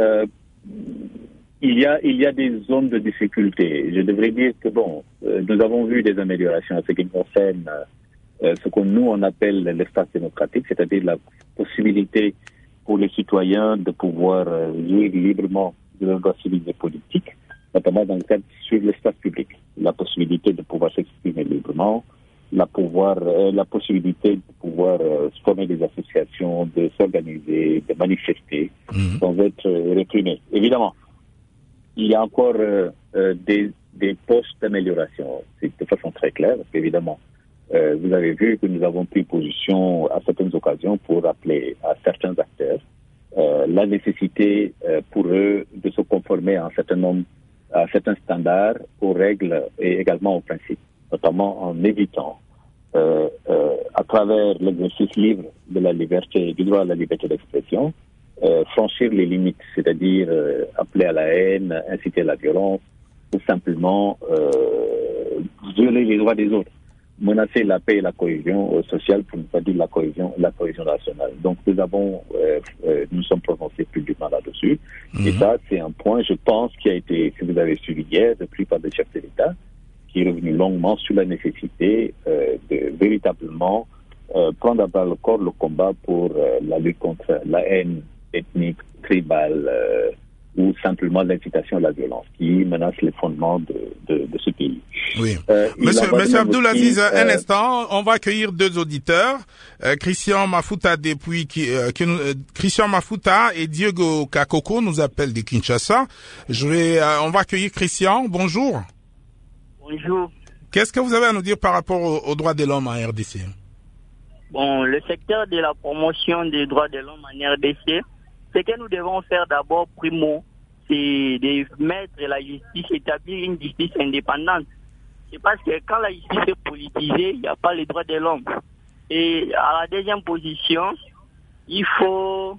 il y a des zones de difficulté. Je devrais dire que nous avons vu des améliorations en ce qui concerne ce que nous on appelle l'espace démocratique, c'est-à-dire la possibilité pour les citoyens de pouvoir jouir librement de leurs droits civiques et politiques, notamment dans le cadre sur l'espace public, la possibilité de pouvoir s'exprimer librement, la possibilité de pouvoir former des associations, de s'organiser, de manifester sans être réprimés. Évidemment, il y a encore des postes d'amélioration, c'est de façon très claire, parce qu'évidemment, vous avez vu que nous avons pris position à certaines occasions pour rappeler à certains acteurs la nécessité pour eux de se conformer à certains standards, aux règles et également aux principes, notamment en évitant, à travers l'exercice libre de la liberté, du droit à la liberté d'expression, franchir les limites, c'est-à-dire appeler à la haine, inciter à la violence, ou simplement violer les droits des autres, menacer la paix et la cohésion sociale, pour ne pas dire la cohésion nationale. Donc nous sommes prononcés publiquement là-dessus. Et ça, c'est un point, je pense, qui a été, si vous avez suivi hier, pris par le chef de l'État, qui est revenu longuement sur la nécessité de véritablement prendre à bras le corps le combat pour la lutte contre la haine ethnique, tribale, ou simplement l'incitation à la violence qui menace les fondements de ce pays. Oui. Monsieur Abdoulaziz, un instant, on va accueillir deux auditeurs, Christian Mafuta Christian Mafuta et Diego Kakoko nous appellent de Kinshasa. On va accueillir Christian. Bonjour. Bonjour. Qu'est-ce que vous avez à nous dire par rapport aux droits de l'homme en RDC? Bon, le secteur de la promotion des droits de l'homme en RDC, ce que nous devons faire d'abord, primo, c'est de mettre la justice, établir une justice indépendante. C'est parce que quand la justice est politisée, il n'y a pas les droits de l'homme. Et à la deuxième position, il faut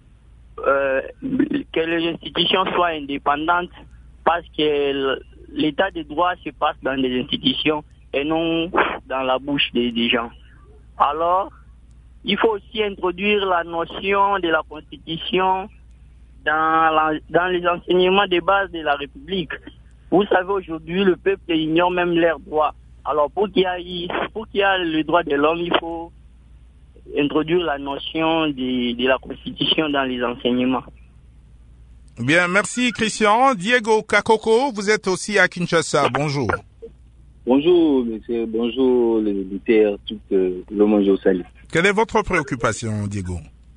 que les institutions soient indépendantes, parce que l'état de droit se passe dans les institutions et non dans la bouche des gens. Alors, il faut aussi introduire la notion de la Constitution dans les enseignements de base de la République. Vous savez, aujourd'hui, le peuple ignore même leurs droits. Alors, pour qu'il y ait le droit de l'homme, il faut introduire la notion de la Constitution dans les enseignements. Bien, merci Christian. Diego Kakoko, vous êtes aussi à Kinshasa. Bonjour. Bonjour, monsieur. Bonjour, les militaires, tout le monde au salut. Quelle est votre préoccupation, Diego?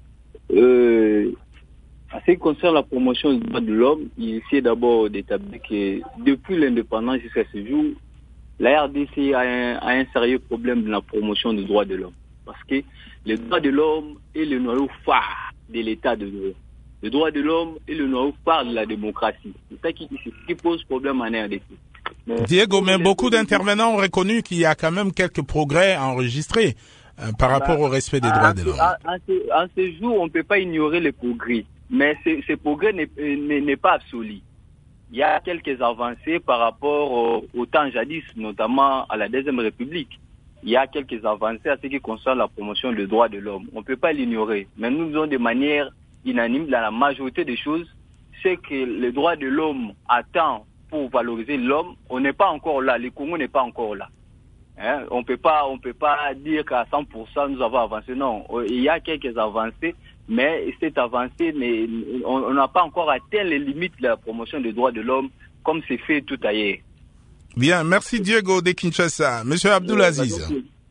En ce qui concerne la promotion des droits de l'homme, il essaie d'abord d'établir que depuis l'indépendance jusqu'à ce jour, la RDC a un sérieux problème de la promotion des droits de l'homme. Parce que les droits de l'homme est le noyau phare de l'état de droit. Le droit de l'homme est le noyau phare de la démocratie. C'est ça qui pose problème en RDC. Diego, mais beaucoup d'intervenants ont reconnu qu'il y a quand même quelques progrès enregistrés par rapport au respect des droits de l'homme. En ce jour, on ne peut pas ignorer les progrès, mais ce progrès n'est pas absolu. Il y a quelques avancées par rapport au temps jadis, notamment à la Deuxième République. Il y a quelques avancées à ce qui concerne la promotion des droits de l'homme. On ne peut pas l'ignorer, mais nous faisons de manière unanime dans la majorité des choses, c'est que les droits de l'homme attendent pour valoriser l'homme. On n'est pas encore là, le Congo n'est pas encore là. On peut pas dire qu'à 100% nous avons avancé. Non, il y a quelques avancées, mais cette avancée, on n'a pas encore atteint les limites de la promotion des droits de l'homme comme c'est fait tout ailleurs. Bien, merci Diego de Kinshasa. Monsieur Abdoulaziz.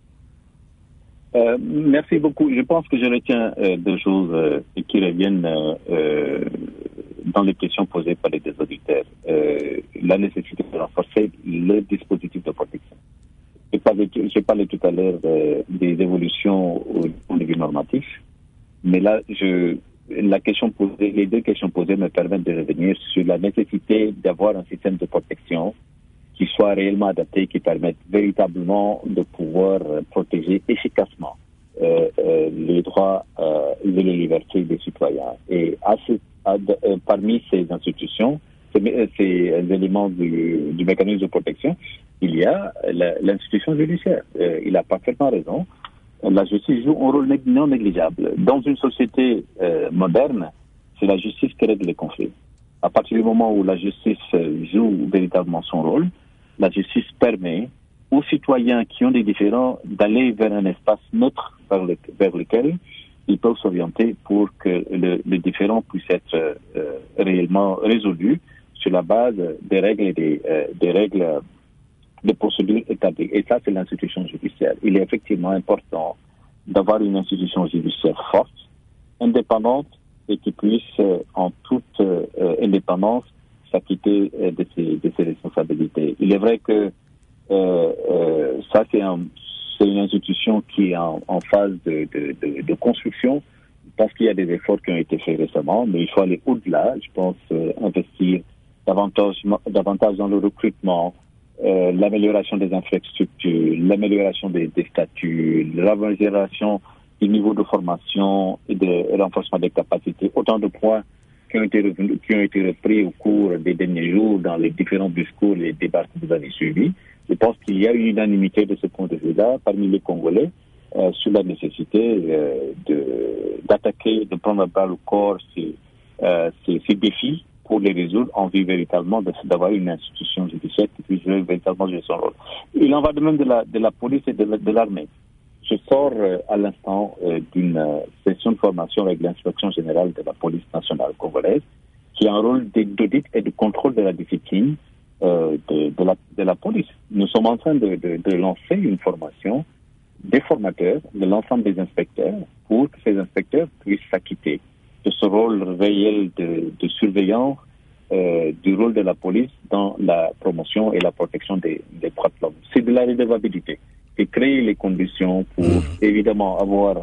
Merci beaucoup. Je pense que je retiens deux choses qui reviennent dans les questions posées par les deux auditeurs. La nécessité de renforcer le dispositif de protection. J'ai parlé tout à l'heure des évolutions au point de vue normatif, mais là, les deux questions posées me permettent de revenir sur la nécessité d'avoir un système de protection qui soit réellement adapté, qui permette véritablement de pouvoir protéger efficacement les droits et les libertés des citoyens. Et parmi ces institutions, ces éléments du mécanisme de protection, il y a l'institution judiciaire. Il a parfaitement raison. la justice joue un rôle non négligeable. Dans une société moderne, c'est la justice qui règle les conflits. À partir du moment où la justice joue véritablement son rôle, la justice permet aux citoyens qui ont des différends d'aller vers un espace neutre vers lequel ils peuvent s'orienter pour que le différend puisse être réellement résolu sur la base des règles et des règles de procédure établies. Et ça, c'est l'institution judiciaire. Il est effectivement important d'avoir une institution judiciaire forte, indépendante, et qui puisse, en toute indépendance, s'acquitter de ses responsabilités. Il est vrai que ça, c'est une institution qui est en phase de construction. Je pense qu'il y a des efforts qui ont été faits récemment, mais il faut aller au-delà. Je pense investir davantage dans le recrutement, l'amélioration des infrastructures, l'amélioration des statuts, l'amélioration du niveau de formation et de renforcement des capacités. Autant de points qui ont été repris au cours des derniers jours dans les différents discours et débats que vous avez suivis. Je pense qu'il y a une unanimité de ce point de vue-là parmi les Congolais sur la nécessité d'attaquer, de prendre à bras le corps ces défis pour les résoudre en vue véritablement d'avoir une institution judiciaire qui puisse véritablement jouer son rôle. Il en va de même de la police et de l'armée. Je sors à l'instant d'une session de formation avec l'inspection générale de la police nationale congolaise qui a un rôle d'audit et de contrôle de la discipline de la police. Nous sommes en train de lancer une formation des formateurs, de l'ensemble des inspecteurs, pour que ces inspecteurs puissent s'acquitter de ce rôle réel de surveillance du rôle de la police dans la promotion et la protection des droits de l'homme. C'est de la redevabilité. C'est créer les conditions pour évidemment avoir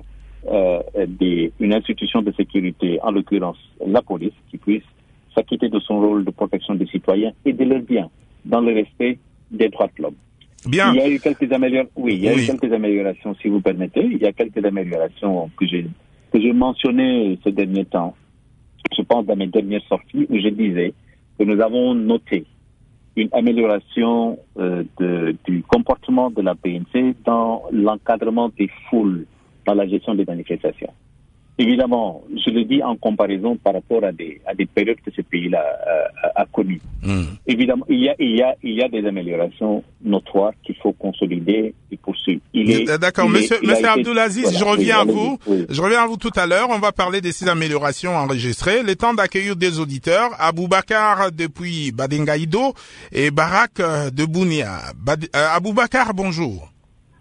une institution de sécurité, en l'occurrence la police, qui puisse s'acquitter de son rôle de protection des citoyens et de leurs biens, dans le respect des droits de l'homme. Bien. Il y a eu quelques améliorations, si vous permettez. Il y a quelques améliorations que j'ai mentionnées ces derniers temps. Je pense dans mes dernières sorties où je disais que nous avons noté une amélioration du comportement de la PNC dans l'encadrement des foules dans la gestion des manifestations. Évidemment, je le dis en comparaison par rapport à des périodes que ce pays-là a connues. Évidemment, il y a des améliorations notoires qu'il faut consolider et poursuivre. D'accord, monsieur Abdoulaziz, je reviens à vous. Oui. Je reviens à vous tout à l'heure. On va parler de ces améliorations enregistrées. Le temps d'accueillir des auditeurs. Aboubakar depuis Badingaïdo et Barak de Bounia. Aboubakar, bonjour.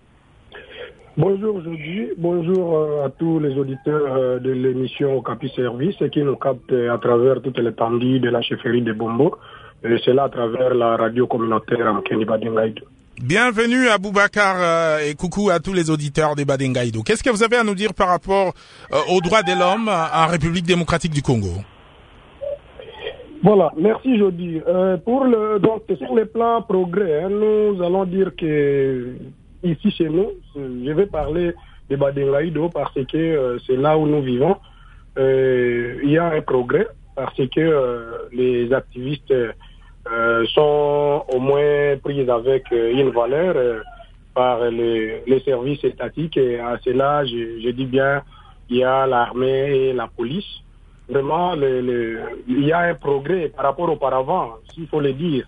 Bonjour Jody, bonjour à tous les auditeurs de l'émission Okapi Service qui nous captent à travers toute l'étendue de la chefferie de Bombo, et cela à travers la radio communautaire Amkeni Badingaïdo. Bienvenue Aboubakar et coucou à tous les auditeurs de Badingaïdo. Qu'est-ce que vous avez à nous dire par rapport aux droits de l'homme en République démocratique du Congo? Voilà, merci Jody. Donc sur le plan progrès, nous allons dire que ici chez nous, je vais parler de Badingaïdo parce que c'est là où nous vivons. Il y a un progrès parce que les activistes sont au moins pris avec une valeur par les services étatiques. Et à cela, je dis bien, il y a l'armée et la police. Vraiment, il y a un progrès par rapport auparavant, s'il faut le dire.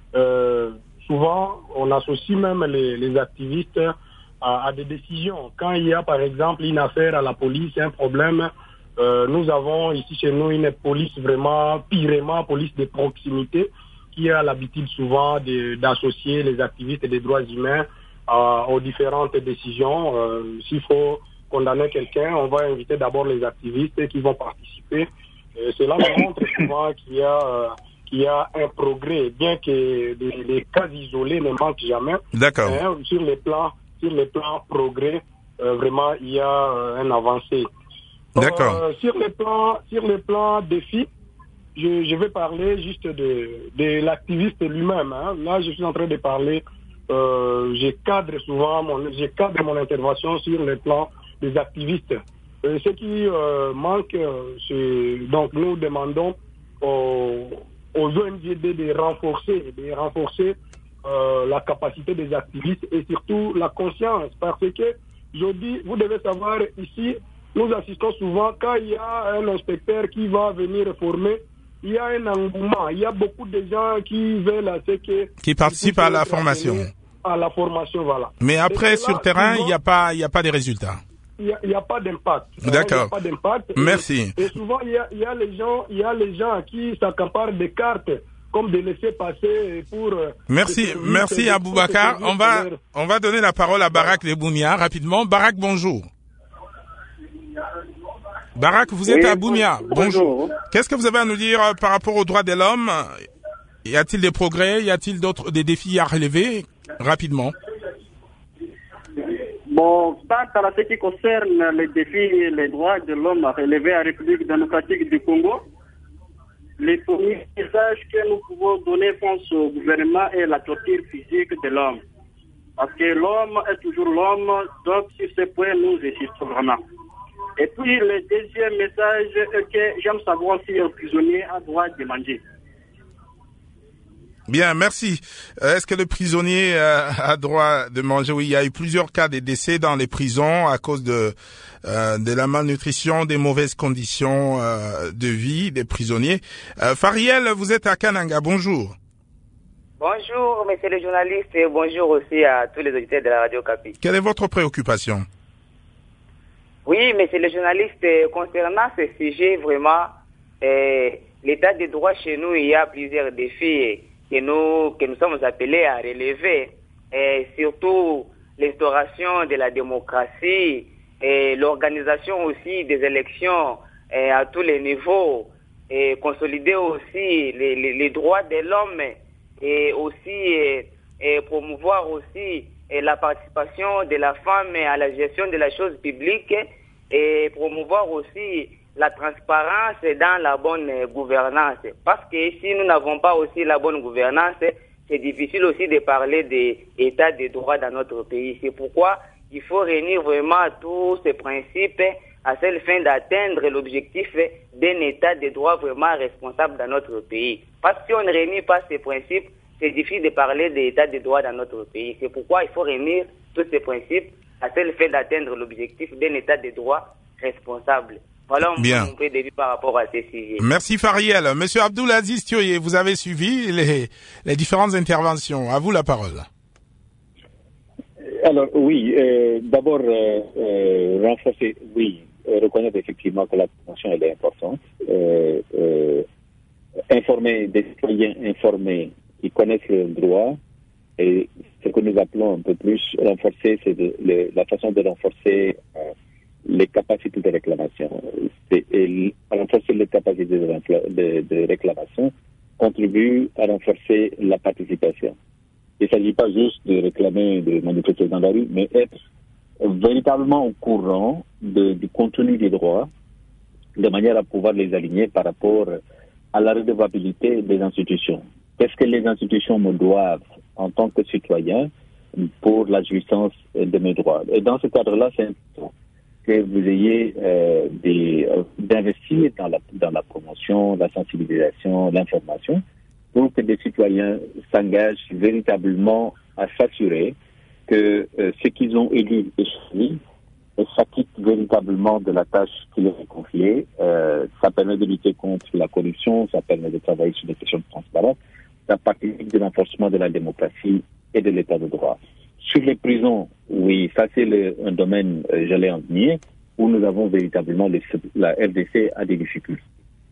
Souvent, on associe même les activistes à des décisions. Quand il y a, par exemple, une affaire à la police, un problème, nous avons ici chez nous une police vraiment, pirement police de proximité, qui a l'habitude souvent d'associer les activistes des droits humains aux différentes décisions. S'il faut condamner quelqu'un, on va inviter d'abord les activistes qui vont participer. Cela montre souvent qu'il y a un progrès, bien que les cas isolés ne manquent jamais. D'accord. Sur les plans progrès, vraiment, il y a un avancé. D'accord. Sur le plan défi, je vais parler juste de l'activiste lui-même. Là, je suis en train de parler, je cadre mon intervention sur le plan des activistes. Ce qui manque, donc nous demandons aux ONGD de renforcer la capacité des activistes et surtout la conscience, parce que je dis, vous devez savoir, ici, nous assistons souvent, quand il y a un inspecteur qui va venir former, il y a un engouement, il y a beaucoup de gens qui veulent à ce que... Qui participent à la formation. À la formation, voilà. Mais après, sur le terrain, il n'y a pas de résultats. Il n'y a pas d'impact. D'accord. Il n'y a pas d'impact. Merci. Et souvent, il y a les gens qui s'accaparent des cartes comme de laisser passer pour... Merci Aboubacar. On va donner la parole à Barak de Bounia rapidement. Barak, bonjour. Barak, vous êtes à Bounia. Bonjour. Qu'est-ce que vous avez à nous dire par rapport aux droits de l'homme? Y a-t-il des progrès? Y a-t-il des défis à relever? Rapidement. Bon, tant à ce qui concerne les défis et les droits de l'homme à relever à la République démocratique du Congo, les premiers messages que nous pouvons donner, pense au gouvernement, est la torture physique de l'homme. Parce que l'homme est toujours l'homme, donc sur ce point, nous insistons vraiment. Et puis, le deuxième message est que j'aime savoir si un prisonnier a droit de manger. Bien, merci. Est-ce que le prisonnier a droit de manger? Oui, il y a eu plusieurs cas de décès dans les prisons à cause de la malnutrition, des mauvaises conditions de vie des prisonniers. Fariel, vous êtes à Kananga. Bonjour. Bonjour, monsieur le journaliste, et bonjour aussi à tous les auditeurs de la Radio Capi. Quelle est votre préoccupation? Oui, monsieur le journaliste, concernant ce sujet, vraiment, l'état des droits chez nous, il y a plusieurs défis que nous sommes appelés à relever, et surtout l'instauration de la démocratie et l'organisation aussi des élections à tous les niveaux, et consolider aussi les droits de l'homme et aussi promouvoir aussi la participation de la femme à la gestion de la chose publique et promouvoir aussi la transparence dans la bonne gouvernance. Parce que si nous n'avons pas aussi la bonne gouvernance, c'est difficile aussi de parler d'état de droit dans notre pays. C'est pourquoi il faut réunir vraiment tous ces principes à seule fin d'atteindre l'objectif d'un état de droit vraiment responsable dans notre pays. Parce que si on ne réunit pas ces principes, c'est difficile de parler d'état de droit dans notre pays. C'est pourquoi il faut réunir tous ces principes à seule fin d'atteindre l'objectif d'un état de droit responsable. Voilà mon point de vue par rapport à ces sujets. Merci Fariel. Monsieur Abdoulaziz Thioye, vous avez suivi les différentes interventions. À vous la parole. Alors oui, d'abord renforcer, reconnaître effectivement que la prévention elle est importante. Informer des citoyens informés qui connaissent le droit, et ce que nous appelons un peu plus renforcer, c'est la façon de renforcer les capacités de réclamation. Renforcer les capacités de réclamation contribue à renforcer la participation. Il ne s'agit pas juste de réclamer, de manifester dans la rue, mais être véritablement au courant du contenu des droits, de manière à pouvoir les aligner par rapport à la redevabilité des institutions. Qu'est-ce que les institutions me doivent en tant que citoyen pour la jouissance de mes droits? Et dans ce cadre-là, c'est important que vous ayez d'investir dans la promotion, la sensibilisation, l'information, pour que des citoyens s'engagent véritablement à s'assurer que ce qu'ils ont élu et choisi s'acquittent véritablement de la tâche qui leur est confiée. Ça permet de lutter contre la corruption, ça permet de travailler sur des questions de transparence, ça participe de l'enforcement de la démocratie et de l'état de droit. Sur les prisons, oui, ça c'est un domaine, j'allais en venir, où nous avons véritablement, la RDC a des difficultés.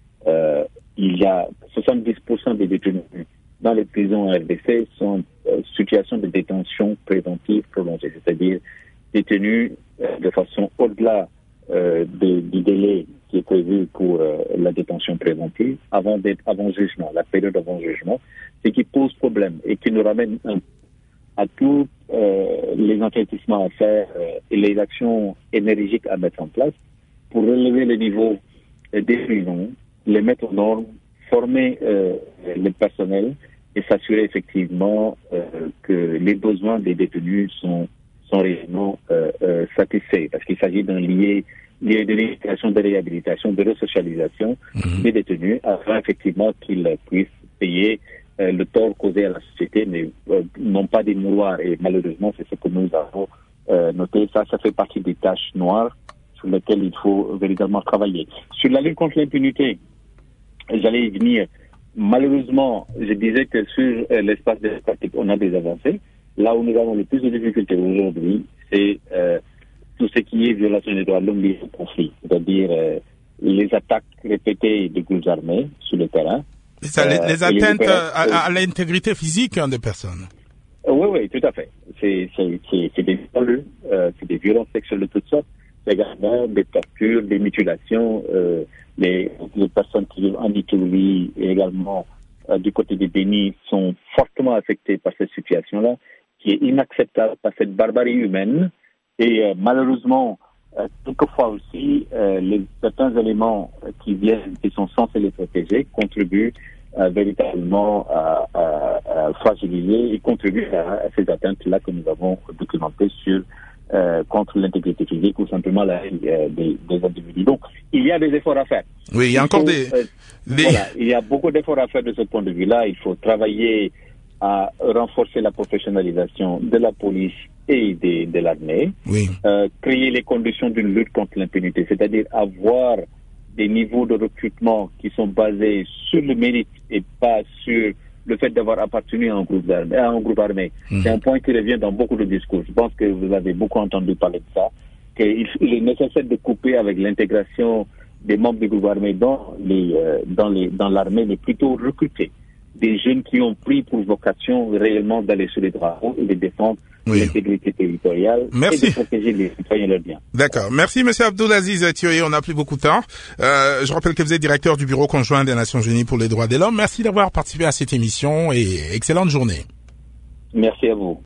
Il y a 70% des détenus dans les prisons RDC sont en situation de détention préventive prolongée, c'est-à-dire détenus de façon au-delà du délai qui est prévu pour la détention préventive avant jugement, la période avant jugement, ce qui pose problème et qui nous ramène à tous les enquêtissements à faire et les actions énergiques à mettre en place pour relever le niveau des prisons, les mettre aux normes, former le personnel et s'assurer effectivement que les besoins des détenus sont réellement satisfaits, parce qu'il s'agit d'un lié de l'éducation, de réhabilitation, de resocialisation des détenus afin effectivement qu'ils puissent payer le tort causé à la société, mais non pas des mouroirs. Et malheureusement, c'est ce que nous avons noter. Ça fait partie des tâches noires sur lesquelles il faut véritablement travailler. Sur la lutte contre l'impunité, j'allais y venir. Malheureusement, je disais que sur l'espace démocratique, on a des avancées. Là où nous avons le plus de difficultés aujourd'hui, c'est tout ce qui est violation des droits de l'homme liés au conflit, c'est-à-dire les attaques répétées de groupes armés sur le terrain. Les atteintes à l'intégrité physique des personnes. Oui, tout à fait. C'est des viols, c'est des violences sexuelles de toutes sortes, c'est également des tortures, des mutilations, les personnes qui vivent en Ituri et également du côté des Béni sont fortement affectées par cette situation-là, qui est inacceptable par cette barbarie humaine. Et malheureusement, quelquefois aussi, certains éléments qui sont censés les protéger contribuent véritablement à fragiliser et contribuent à ces atteintes-là que nous avons documentées contre l'intégrité physique ou simplement la haine des individus. Donc, il y a des efforts à faire. Oui, il y a encore Voilà, il y a beaucoup d'efforts à faire de ce point de vue-là. Il faut travailler à renforcer la professionnalisation de la police et de l'armée, créer les conditions d'une lutte contre l'impunité, c'est-à-dire avoir des niveaux de recrutement qui sont basés sur le mérite et pas sur le fait d'avoir appartenu à un groupe armé. C'est un point qui revient dans beaucoup de discours. Je pense que vous avez beaucoup entendu parler de ça, qu'il est nécessaire de couper avec l'intégration des membres du groupe armé dans l'armée, mais plutôt recruter des jeunes qui ont pris pour vocation réellement d'aller sur les drapeaux et de défendre l'intégrité territoriale et de protéger les citoyens et leurs biens. D'accord. Merci, Monsieur Abdulaziz Thioye. On n'a plus beaucoup de temps. Je rappelle que vous êtes directeur du Bureau conjoint des Nations Unies pour les droits de l'homme. Merci d'avoir participé à cette émission et excellente journée. Merci à vous.